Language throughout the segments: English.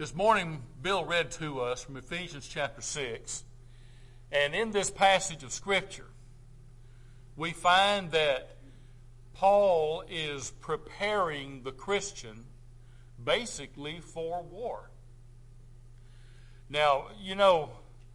This morning, Bill read to us from Ephesians chapter 6. And in this passage of Scripture, we find that Paul is preparing the Christian basically for war. Now, you know,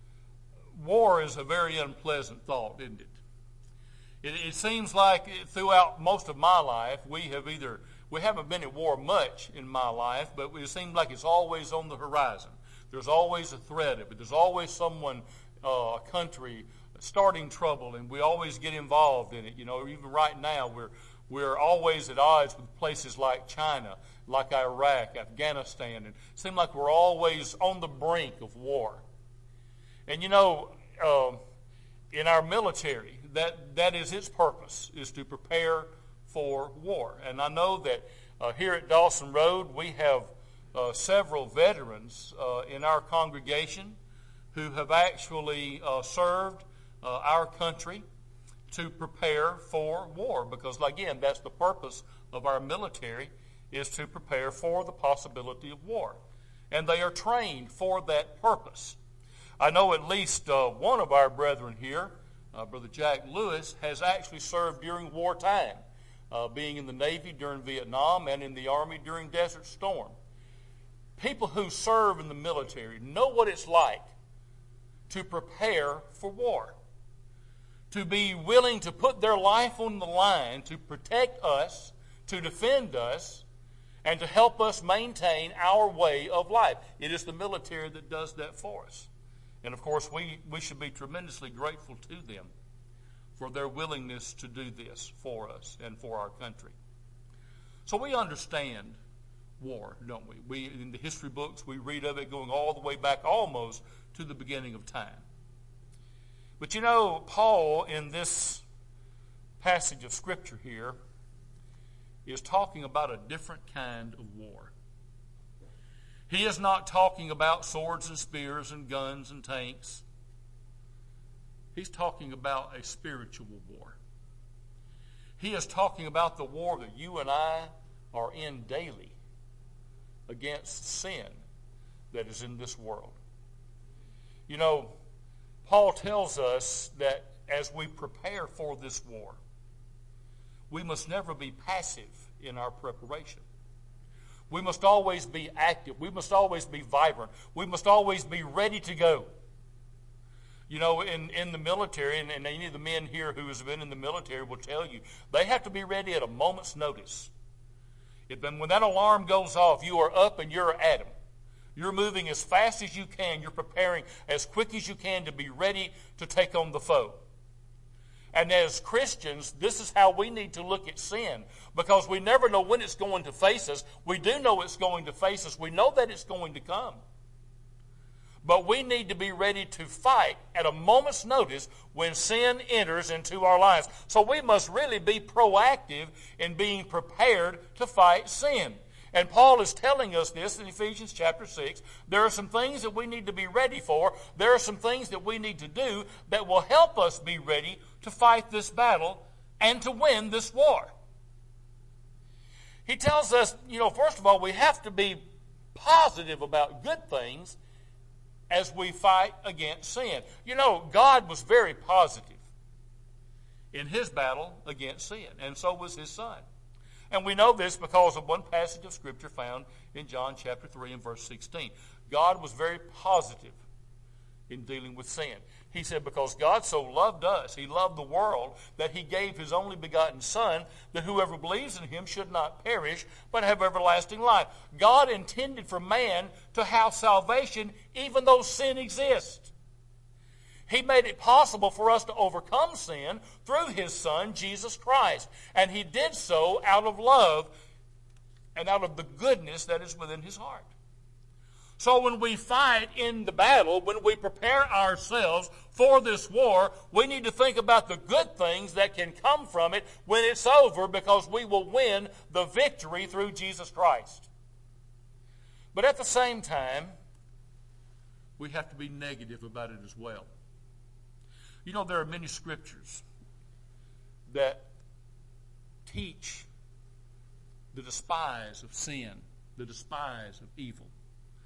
war is a very unpleasant thought, isn't it? It seems like throughout most of my life, we haven't been at war much in my life, but it seems like it's always on the horizon. There's always a threat of it. There's always someone, a country, starting trouble, and we always get involved in it. You know, even right now, we're always at odds with places like China, like Iraq, Afghanistan, and it seems like we're always on the brink of war. And you know, in our military, that is its purpose, is to prepare for war. And I know that here at Dawson Road, we have several veterans in our congregation who have actually served our country to prepare for war. Because, again, that's the purpose of our military, is to prepare for the possibility of war. And they are trained for that purpose. I know at least one of our brethren here, Brother Jack Lewis, has actually served during wartime, being in the Navy during Vietnam and in the Army during Desert Storm. People who serve in the military know what it's like to prepare for war, to be willing to put their life on the line to protect us, to defend us, and to help us maintain our way of life. It is the military that does that for us. And of course, we should be tremendously grateful to them for their willingness to do this for us and for our country. So we understand war, don't we? In the history books, we read of it going all the way back almost to the beginning of time. But you know, Paul, in this passage of Scripture here, is talking about a different kind of war. He is not talking about swords and spears and guns and tanks. He's talking about a spiritual war. He is talking about the war that you and I are in daily against sin that is in this world. You know, Paul tells us that as we prepare for this war, we must never be passive in our preparation. We must always be active. We must always be vibrant. We must always be ready to go. You know, in the military, and any of the men here who has been in the military will tell you, they have to be ready at a moment's notice. When that alarm goes off, you are up and you're at 'em. You're moving as fast as you can. You're preparing as quick as you can to be ready to take on the foe. And as Christians, this is how we need to look at sin, because we never know when it's going to face us. We do know it's going to face us. We know that it's going to come. But we need to be ready to fight at a moment's notice when sin enters into our lives. So we must really be proactive in being prepared to fight sin. And Paul is telling us this in Ephesians chapter 6. There are some things that we need to be ready for. There are some things that we need to do that will help us be ready to fight this battle and to win this war. He tells us, you know, first of all, we have to be positive about good things as we fight against sin. You know, God was very positive in his battle against sin, and so was his son. And we know this because of one passage of Scripture found in John chapter 3 and verse 16. God was very positive in dealing with sin. He said, because God so loved us, he loved the world, that he gave his only begotten Son, that whoever believes in him should not perish, but have everlasting life. God intended for man to have salvation even though sin exists. He made it possible for us to overcome sin through his Son, Jesus Christ. And he did so out of love and out of the goodness that is within his heart. So when we fight in the battle, when we prepare ourselves for this war, we need to think about the good things that can come from it when it's over, because we will win the victory through Jesus Christ. But at the same time, we have to be negative about it as well. You know, there are many scriptures that teach the despise of sin, the despise of evil.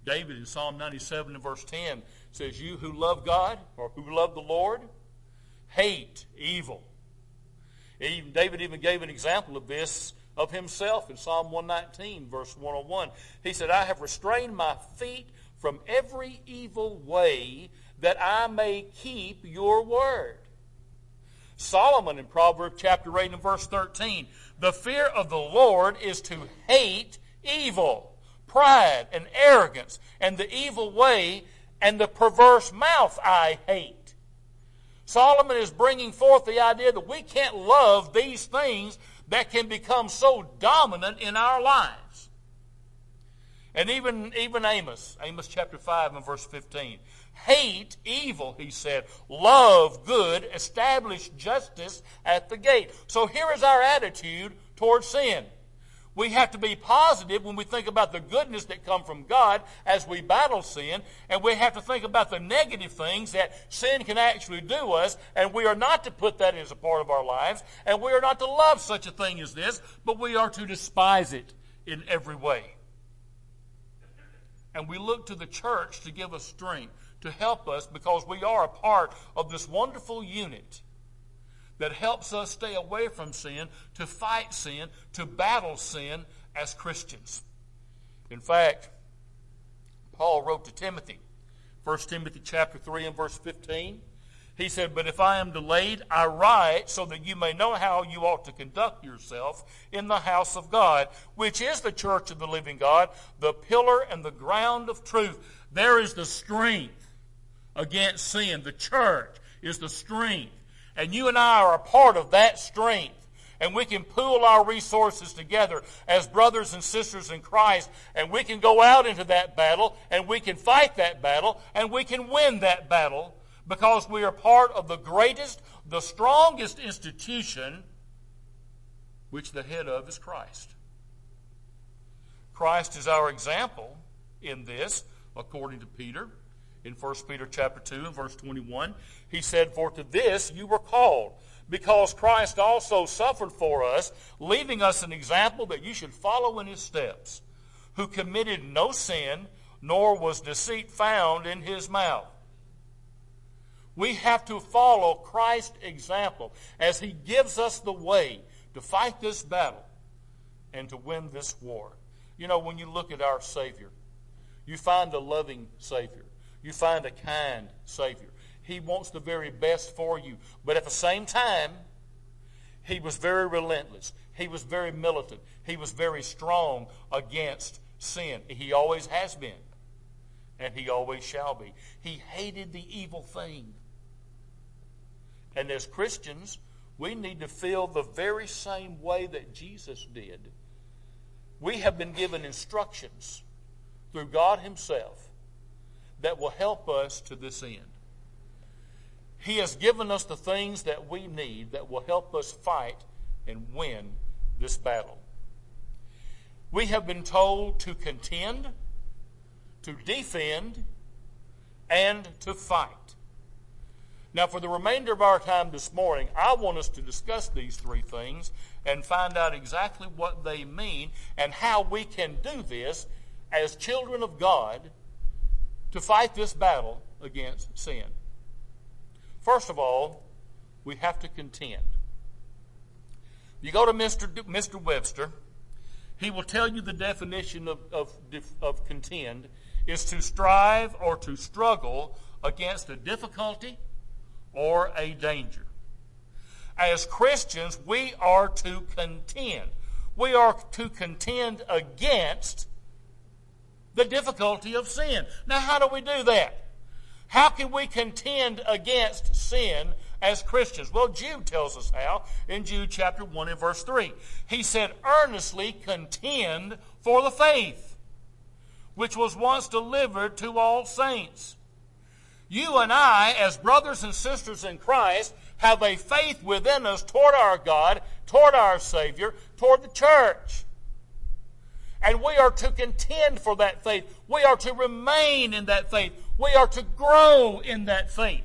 David in Psalm 97 and verse 10 says, you who love God, or who love the Lord, hate evil. David even gave an example of this of himself in Psalm 119, verse 101. He said, I have restrained my feet from every evil way that I may keep your word. Solomon in Proverbs chapter 8 and verse 13, the fear of the Lord is to hate evil, pride and arrogance, and the evil way and the perverse mouth I hate. Solomon is bringing forth the idea that we can't love these things that can become so dominant in our lives. And even Amos chapter 5 and verse 15. Hate evil, he said. Love good. Establish justice at the gate. So here is our attitude towards sin. We have to be positive when we think about the goodness that come from God as we battle sin, and we have to think about the negative things that sin can actually do us, and we are not to put that as a part of our lives, and we are not to love such a thing as this, but we are to despise it in every way. And we look to the church to give us strength, to help us, because we are a part of this wonderful unit that helps us stay away from sin, to fight sin, to battle sin as Christians. In fact, Paul wrote to Timothy, 1 Timothy chapter 3 and verse 15. He said, but if I am delayed, I write so that you may know how you ought to conduct yourself in the house of God, which is the church of the living God, the pillar and the ground of truth. There is the strength against sin. The church is the strength. And you and I are a part of that strength. And we can pool our resources together as brothers and sisters in Christ. And we can go out into that battle. And we can fight that battle. And we can win that battle. Because we are part of the greatest, the strongest institution, which the head of is Christ. Christ is our example in this, according to Peter. In 1 Peter chapter 2 and verse 21, he said, for to this you were called, because Christ also suffered for us, leaving us an example that you should follow in his steps, who committed no sin, nor was deceit found in his mouth. We have to follow Christ's example as he gives us the way to fight this battle and to win this war. You know, when you look at our Savior, you find a loving Savior. You find a kind Savior. He wants the very best for you. But at the same time, he was very relentless. He was very militant. He was very strong against sin. He always has been. And he always shall be. He hated the evil thing. And as Christians, we need to feel the very same way that Jesus did. We have been given instructions through God himself that will help us to this end. He has given us the things that we need that will help us fight and win this battle. We have been told to contend, to defend, and to fight. Now, for the remainder of our time this morning, I want us to discuss these three things and find out exactly what they mean and how we can do this as children of God to fight this battle against sin. First of all, we have to contend. You go to Mr. Webster, he will tell you the definition of contend is to strive or to struggle against a difficulty or a danger. As Christians, we are to contend. We are to contend against the difficulty of sin. Now, how do we do that? How can we contend against sin as Christians? Well, Jude tells us how in Jude chapter 1 and verse 3. He said, earnestly contend for the faith which was once delivered to all saints. You and I, as brothers and sisters in Christ, have a faith within us toward our God, toward our Savior, toward the church. And we are to contend for that faith. We are to remain in that faith. We are to grow in that faith.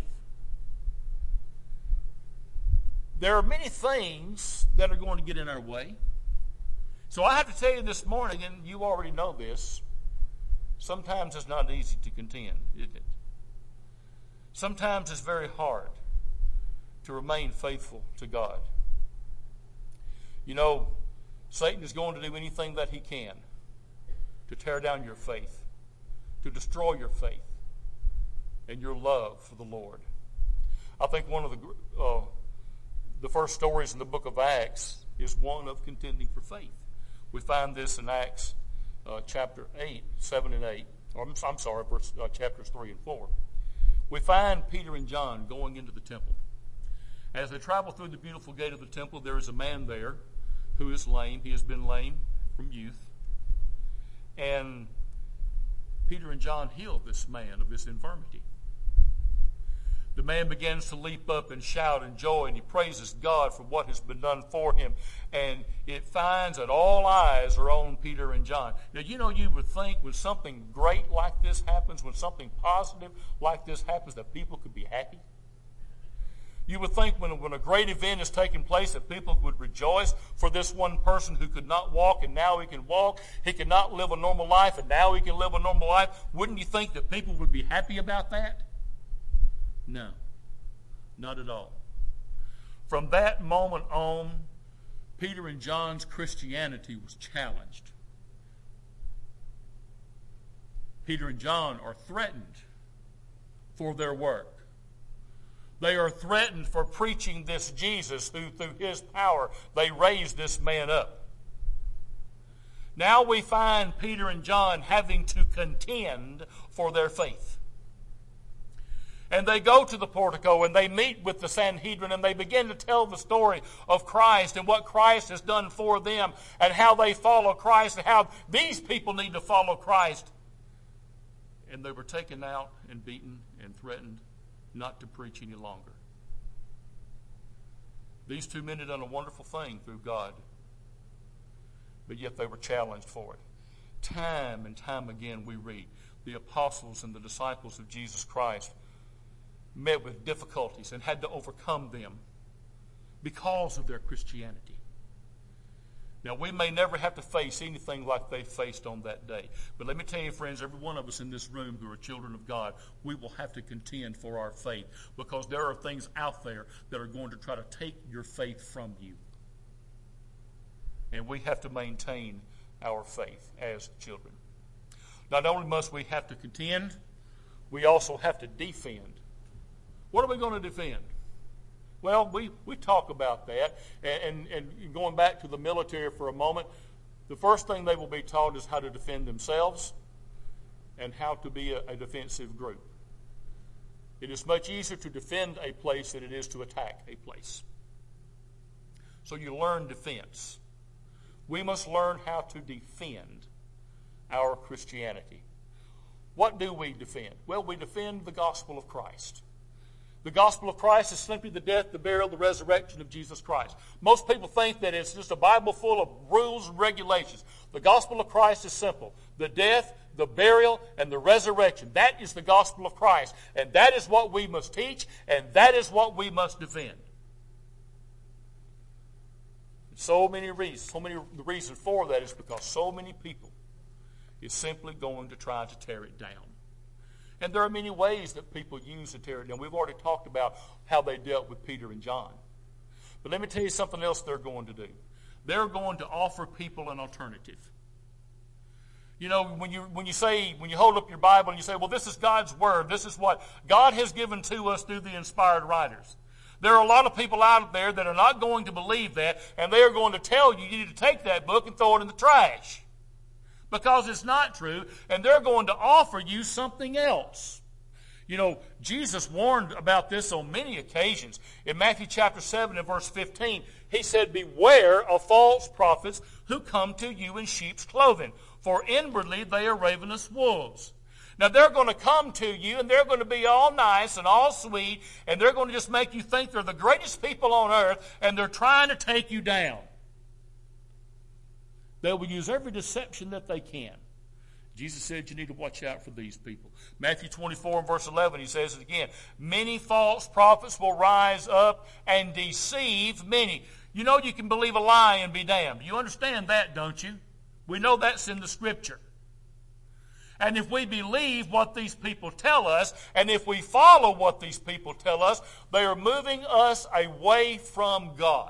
There are many things that are going to get in our way. So I have to tell you this morning, and you already know this, Sometimes it's not easy to contend, isn't it? Sometimes it's very hard to remain faithful to God. You know, Satan is going to do anything that he can to tear down your faith, to destroy your faith and your love for the Lord. I think one of the first stories in the book of Acts is one of contending for faith. We find this in Acts chapter 8, 7 and 8. Chapters 3 and 4. We find Peter and John going into the temple. As they travel through the beautiful gate of the temple, there is a man there who is lame. He has been lame from youth. And Peter and John heal this man of this infirmity. The man begins to leap up and shout in joy, and he praises God for what has been done for him. And it finds that all eyes are on Peter and John. Now, you would think when something great like this happens, when something positive like this happens, that people could be happy. You would think when a great event is taking place that people would rejoice for this one person who could not walk and now he can walk. He could not live a normal life and now he can live a normal life. Wouldn't you think that people would be happy about that? No, not at all. From that moment on, Peter and John's Christianity was challenged. Peter and John are threatened for their work. They are threatened for preaching this Jesus who, through his power, they raised this man up. Now we find Peter and John having to contend for their faith. And they go to the portico and they meet with the Sanhedrin and they begin to tell the story of Christ and what Christ has done for them and how they follow Christ and how these people need to follow Christ. And they were taken out and beaten and threatened not to preach any longer. These two men had done a wonderful thing through God, but yet they were challenged for it. Time and time again we read the apostles and the disciples of Jesus Christ met with difficulties and had to overcome them because of their Christianity. Now, we may never have to face anything like they faced on that day. But let me tell you, friends, every one of us in this room who are children of God, we will have to contend for our faith because there are things out there that are going to try to take your faith from you. And we have to maintain our faith as children. Not only must we have to contend, we also have to defend. What are we going to defend? Well, we talk about that. And going back to the military for a moment, the first thing they will be taught is how to defend themselves and how to be a defensive group. It is much easier to defend a place than it is to attack a place. So you learn defense. We must learn how to defend our Christianity. What do we defend? Well, we defend the gospel of Christ. The gospel of Christ is simply the death, the burial, the resurrection of Jesus Christ. Most people think that it's just a Bible full of rules and regulations. The gospel of Christ is simple. The death, the burial, and the resurrection. That is the gospel of Christ. And that is what we must teach, and that is what we must defend. So many reasons. The reason for that is because so many people is simply going to try to tear it down. And there are many ways that people use to tear it down. We've already talked about how they dealt with Peter and John. But let me tell you something else they're going to do. They're going to offer people an alternative. You know, when you hold up your Bible and you say, well, this is God's Word. This is what God has given to us through the inspired writers. There are a lot of people out there that are not going to believe that, and they are going to tell you need to take that book and throw it in the trash. Because it's not true, and they're going to offer you something else. You know, Jesus warned about this on many occasions. In Matthew chapter 7 and verse 15, he said, beware of false prophets who come to you in sheep's clothing, for inwardly they are ravenous wolves. Now, they're going to come to you, and they're going to be all nice and all sweet, and they're going to just make you think they're the greatest people on earth, and they're trying to take you down. They will use every deception that they can. Jesus said you need to watch out for these people. Matthew 24 and verse 11, he says it again. Many false prophets will rise up and deceive many. You know you can believe a lie and be damned. You understand that, don't you? We know that's in the Scripture. And if we believe what these people tell us, and if we follow what these people tell us, they are moving us away from God.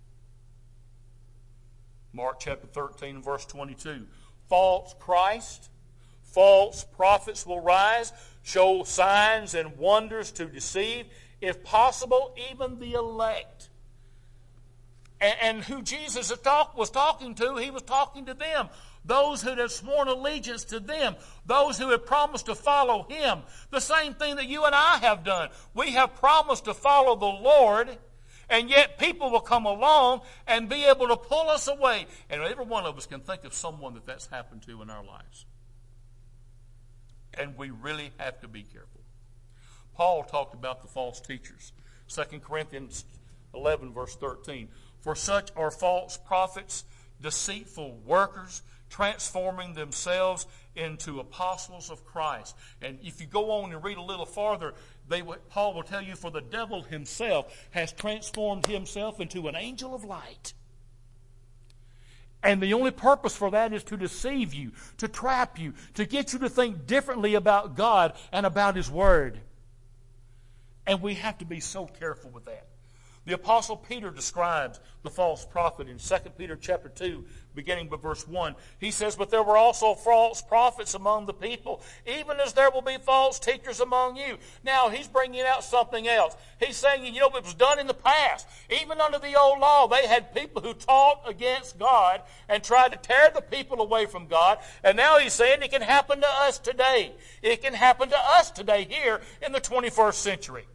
Mark chapter 13, verse 22. False Christ, false prophets will rise, show signs and wonders to deceive, if possible, even the elect. And who Jesus was talking to, he was talking to them. Those who had sworn allegiance to them. Those who had promised to follow him. The same thing that you and I have done. We have promised to follow the Lord, and yet people will come along and be able to pull us away. And every one of us can think of someone that's happened to in our lives. And we really have to be careful. Paul talked about the false teachers. 2 Corinthians 11, verse 13. For such are false prophets, deceitful workers, transforming themselves into apostles of Christ. And if you go on and read a little farther, Paul will tell you, for the devil himself has transformed himself into an angel of light. And the only purpose for that is to deceive you, to trap you, to get you to think differently about God and about his word. And we have to be so careful with that. The Apostle Peter describes the false prophet in 2 Peter chapter 2, beginning with verse 1. He says, but there were also false prophets among the people, even as there will be false teachers among you. Now, he's bringing out something else. He's saying, it was done in the past. Even under the old law, they had people who taught against God and tried to tear the people away from God. And now he's saying it can happen to us today. It can happen to us today here in the 21st century.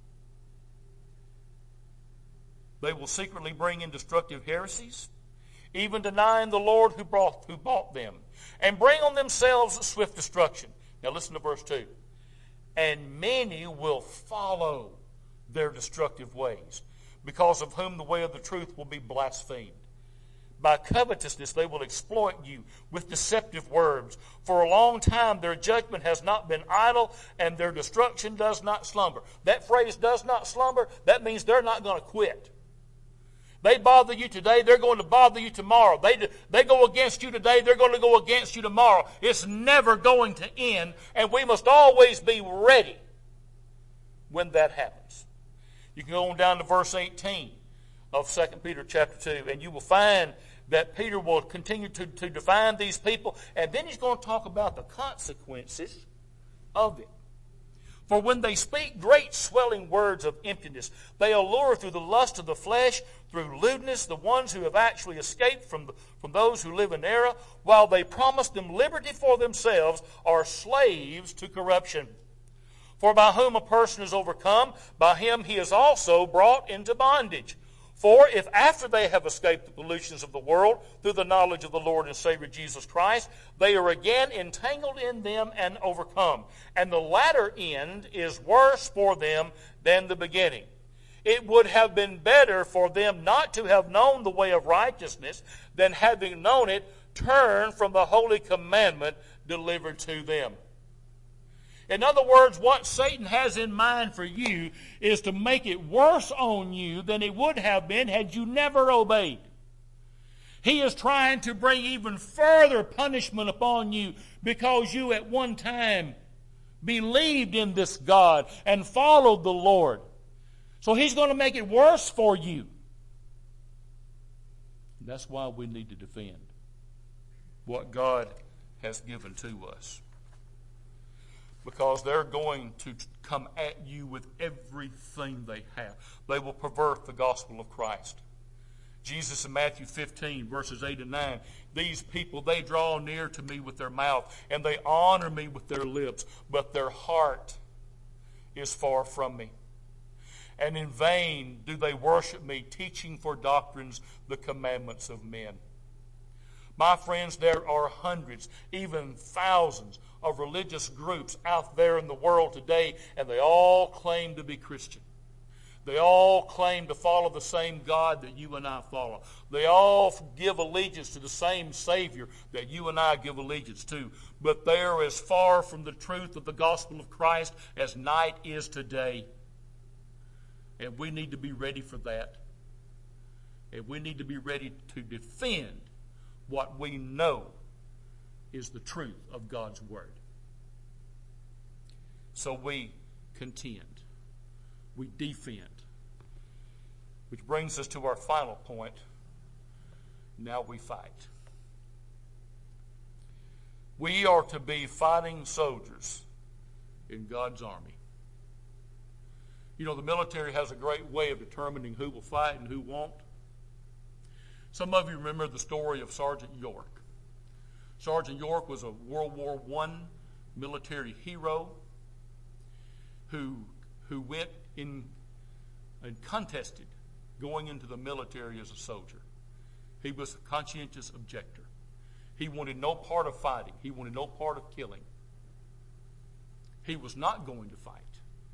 They will secretly bring in destructive heresies, even denying the Lord who bought them, and bring on themselves swift destruction. Now listen to verse 2. And many will follow their destructive ways, because of whom the way of the truth will be blasphemed. By covetousness they will exploit you with deceptive words. For a long time their judgment has not been idle, and their destruction does not slumber. That phrase, does not slumber, that means they're not going to quit. They bother you today, they're going to bother you tomorrow. They go against you today, they're going to go against you tomorrow. It's never going to end, and we must always be ready when that happens. You can go on down to verse 18 of 2 Peter chapter 2, and you will find that Peter will continue to define these people, and then he's going to talk about the consequences of it. For when they speak great swelling words of emptiness, they allure through the lust of the flesh, through lewdness, the ones who have actually escaped from those who live in error, while they promise them liberty for themselves, are slaves to corruption. For by whom a person is overcome, by him he is also brought into bondage. For if after they have escaped the pollutions of the world through the knowledge of the Lord and Savior Jesus Christ, they are again entangled in them and overcome. And the latter end is worse for them than the beginning. It would have been better for them not to have known the way of righteousness than, having known it, turn from the holy commandment delivered to them. In other words, what Satan has in mind for you is to make it worse on you than it would have been had you never obeyed. He is trying to bring even further punishment upon you because you at one time believed in this God and followed the Lord. So he's going to make it worse for you. That's why we need to defend what God has given to us. Because they're going to come at you with everything they have. They will pervert the gospel of Christ. Jesus in Matthew 15, verses 8 and 9, these people, they draw near to me with their mouth, and they honor me with their lips, but their heart is far from me. And in vain do they worship me, teaching for doctrines the commandments of men. My friends, there are hundreds, even thousands of religious groups out there in the world today, and they all claim to be Christian. They all claim to follow the same God that you and I follow. They all give allegiance to the same Savior that you and I give allegiance to. But they are as far from the truth of the gospel of Christ as night is today. And we need to be ready for that. And we need to be ready to defend what we know is the truth of God's Word. So we contend. We defend. Which brings us to our final point. Now we fight. We are to be fighting soldiers in God's army. You know, the military has a great way of determining who will fight and who won't. Some of you remember the story of Sergeant York. Sergeant York was a World War I military hero who went in and contested going into the military as a soldier. He was a conscientious objector. He wanted no part of fighting. He wanted no part of killing. He was not going to fight.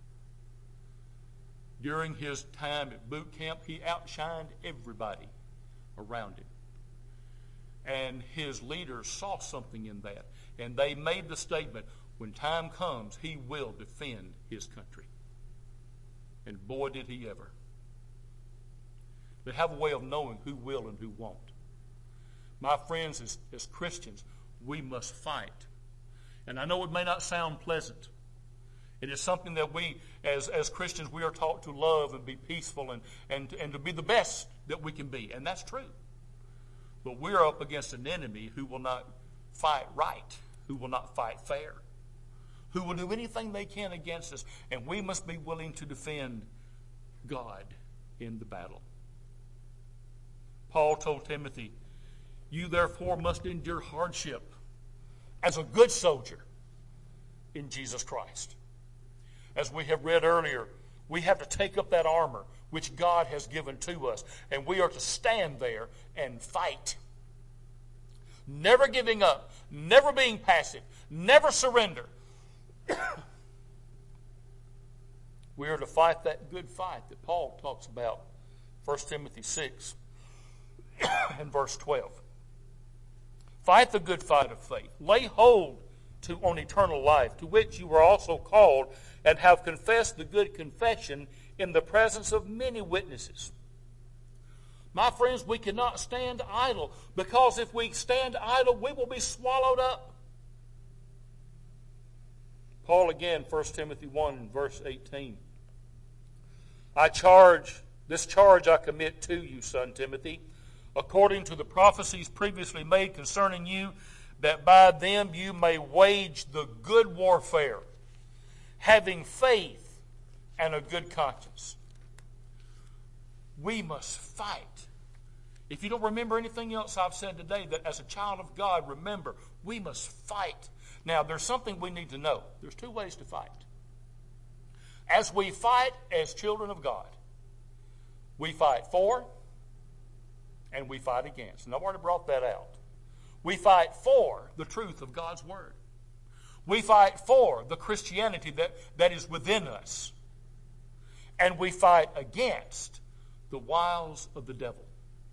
During his time at boot camp, he outshined everybody around him. And his leaders saw something in that. And they made the statement, when time comes, he will defend his country. And boy, did he ever. They have a way of knowing who will and who won't. My friends, as Christians, we must fight. And I know it may not sound pleasant. It is something that we, as Christians, we are taught to love and be peaceful and to be the best that we can be. And that's true. But we're up against an enemy who will not fight right, who will not fight fair, who will do anything they can against us. And we must be willing to defend God in the battle. Paul told Timothy, you therefore must endure hardship as a good soldier in Jesus Christ. As we have read earlier, we have to take up that armor which God has given to us, and we are to stand there and fight. Never giving up, never being passive, never surrender. We are to fight that good fight that Paul talks about, 1 Timothy 6 and verse 12. Fight the good fight of faith. Lay hold on eternal life, to which you were also called, and have confessed the good confession in the presence of many witnesses. My friends, we cannot stand idle, because if we stand idle, we will be swallowed up. Paul again, 1 Timothy 1, verse 18. This charge I commit to you, son Timothy, according to the prophecies previously made concerning you, that by them you may wage the good warfare, having faith and a good conscience. We must fight. If you don't remember anything else I've said today, that as a child of God, remember, we must fight. Now, there's something we need to know. There's two ways to fight. As we fight as children of God, we fight for and we fight against. And I've already brought that out. We fight for the truth of God's Word. We fight for the Christianity that is within us. And we fight against the wiles of the devil.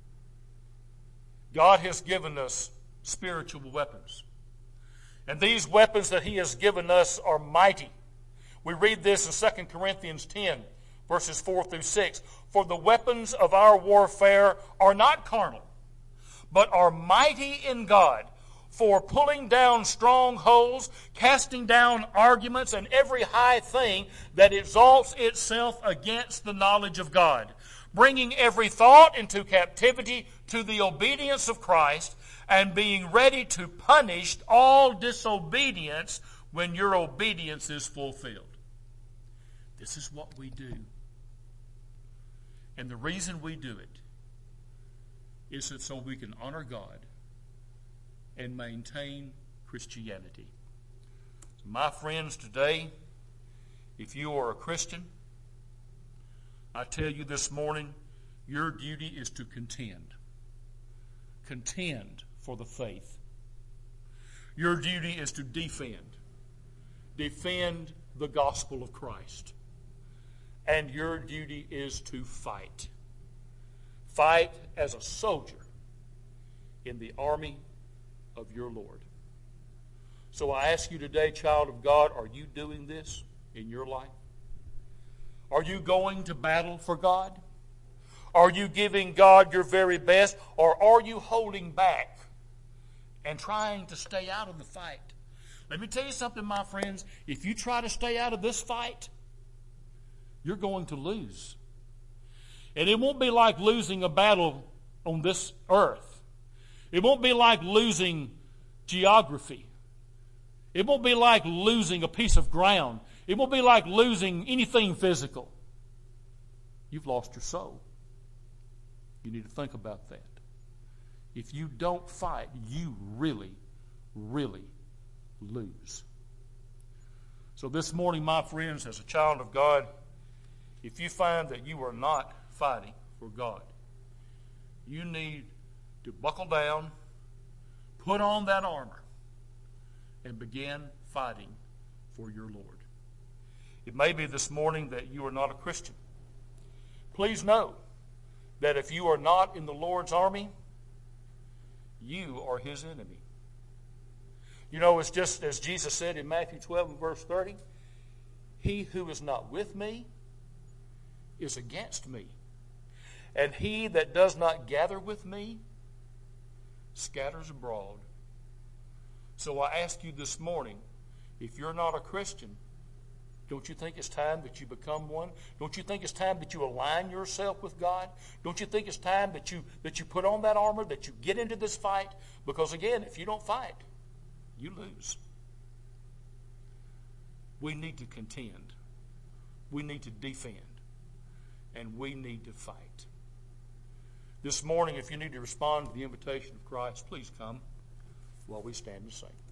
God has given us spiritual weapons. And these weapons that He has given us are mighty. We read this in 2 Corinthians 10, verses 4 through 6. For the weapons of our warfare are not carnal, but are mighty in God, for pulling down strongholds, casting down arguments, and every high thing that exalts itself against the knowledge of God, bringing every thought into captivity to the obedience of Christ, and being ready to punish all disobedience when your obedience is fulfilled. This is what we do. And the reason we do it is that so we can honor God and maintain Christianity. My friends, today, if you are a Christian, I tell you this morning, your duty is to contend. Contend for the faith. Your duty is to defend. Defend the gospel of Christ. And your duty is to fight. Fight as a soldier in the army of your Lord. So I ask you today, child of God, are you doing this in your life? Are you going to battle for God? Are you giving God your very best? Or are you holding back and trying to stay out of the fight? Let me tell you something, my friends. If you try to stay out of this fight, you're going to lose. And it won't be like losing a battle on this earth. It won't be like losing geography. It won't be like losing a piece of ground. It won't be like losing anything physical. You've lost your soul. You need to think about that. If you don't fight, you really, really lose. So this morning, my friends, as a child of God, if you find that you are not fighting for God, you need to buckle down, put on that armor, and begin fighting for your Lord. It may be this morning that you are not a Christian. Please know that if you are not in the Lord's army, you are his enemy. You know, it's just as Jesus said in Matthew 12 and verse 30, he who is not with me is against me. And he that does not gather with me scatters abroad. So I ask you this morning, if you're not a Christian, don't you think it's time that you become one? Don't you think it's time that you align yourself with God? Don't you think it's time that you put on that armor, that you get into this fight? Because again, if you don't fight, you lose. We need to contend. We need to defend. And we need to fight. This morning, if you need to respond to the invitation of Christ, please come while we stand and sing.